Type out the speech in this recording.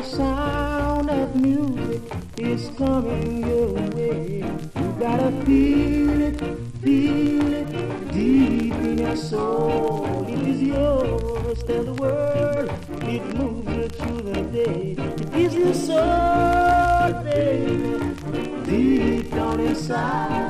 sound of music is coming your way. You gotta feel it deep in your soul. It is yours, tell the world. It moves you through the day. It gives you soul, baby, deep down inside.